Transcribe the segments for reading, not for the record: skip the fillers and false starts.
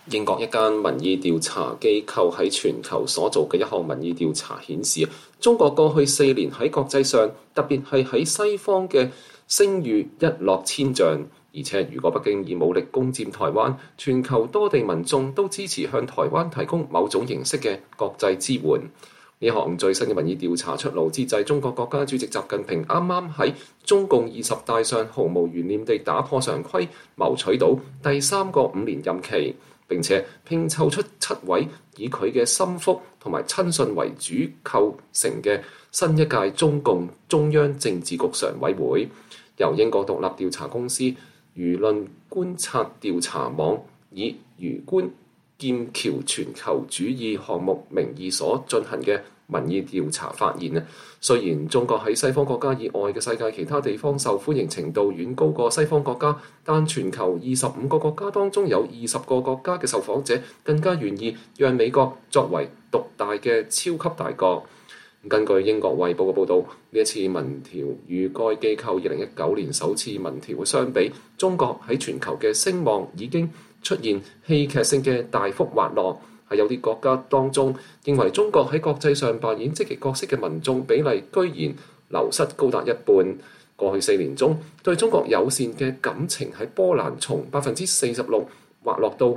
英國一間民意調查機構喺全球所做嘅一項民意調查顯示，中國過去4年喺國際上，特別係喺西方嘅聲譽一落千丈。而且如果北京以武力攻佔台灣，全球多地民眾都支持向台灣提供某種形式嘅國際支援。呢項最新嘅民意調查出爐之際，中國國家主席習近平啱啱喺中共20大上毫無懸念地打破常規，謀取到第3個5年任期。並且拼湊出7位以佢嘅心腹同埋親信為主構成嘅新一屆中共中央政治局常委會。由英國獨立調查公司輿論觀察調查網以魚觀劍橋全球主義項目名義所進行嘅民意調查發現，雖然中國喺西方國家以外嘅世界其他地方受歡迎程度遠高過西方國家，但全球25個國家當中有20個國家嘅受訪者更加願意讓美國作為獨大嘅超級大國。根據英國衛報嘅報導，呢一次民調與該機構2019年首次民調相比，中國喺全球嘅聲望已經出現戲劇性嘅大幅滑落。喺有啲國家當中，認為中國喺國際上扮演積極角色嘅民眾比例居然流失高達一半。過去4年中，對中國友善嘅感情喺波蘭從46%滑落到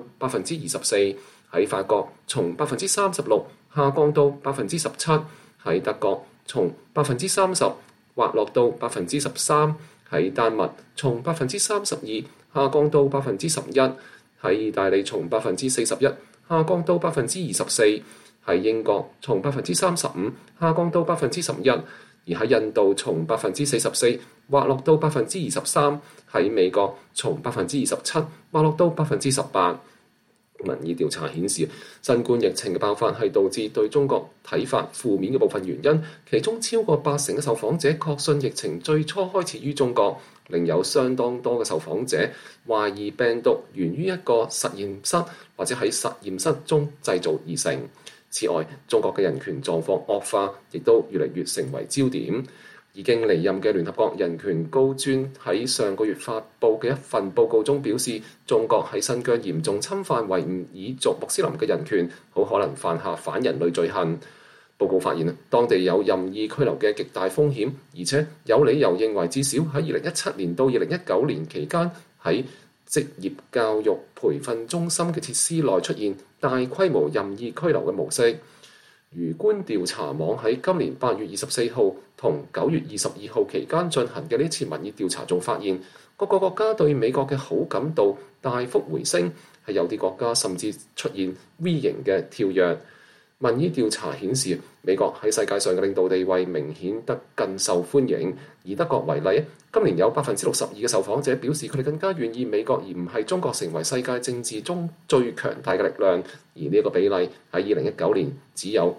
24%，喺法國從36%下降到17%，喺德國從30%滑落到13%，喺丹麥從32%下降到11%，喺意大利從41%下降到24%，喺英國從35%下降到11%，而喺印度從44%滑落到23%，喺美國從27%滑落到18%。民意調查顯示，新冠疫情嘅爆發係導致對中國睇法負面嘅部分原因，其中超過80%嘅受訪者確信疫情最初開始於中國，另有相當多嘅受訪者懷疑病毒源於一個實驗室或者喺實驗室中製造而成。此外，中國嘅人權狀況惡化，亦都越嚟越成為焦點。已經離任嘅聯合國人權高專喺上個月發布嘅一份報告中表示，中國喺新疆嚴重侵犯維吾爾族穆斯林嘅人權，好可能犯下反人類罪行。報告發現，當地有任意拘留嘅極大風險，而且有理由認為至少喺2017年到2019年期間，喺職業教育培訓中心嘅設施內出現大規模任意拘留嘅模式。魚觀調查網喺今年8月24號同9月22號期間進行嘅呢次民意調查中發現，各個國家對美國嘅好感度大幅回升，係有啲國家甚至出現 V 型嘅跳躍。民意調查顯示，美國喺世界上嘅領導地位明顯得更受歡迎。以德國為例，今年有62%嘅受訪者表示佢哋更加願意美國而唔係中國成為世界政治中最強大嘅力量，而呢個比例喺2019年只有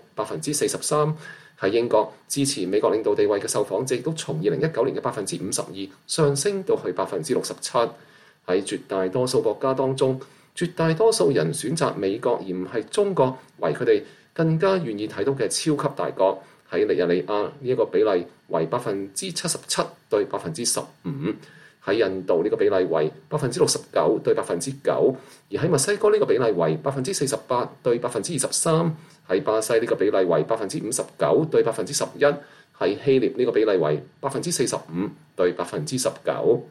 43%。喺英國，支持美國領導地位嘅受訪者亦都從2019年嘅52%上升到去67%。喺絕大多數國家當中，絕大多數人選擇美國而唔係中國為佢哋更加願意睇到嘅超級大國。喺尼日利亞呢一個比例為77%對15%，喺印度呢個比例為69%對9%，而喺墨西哥呢個比例為48%對23%，喺巴西呢個比例為59%對11%，喺希臘呢個比例為45%對19%。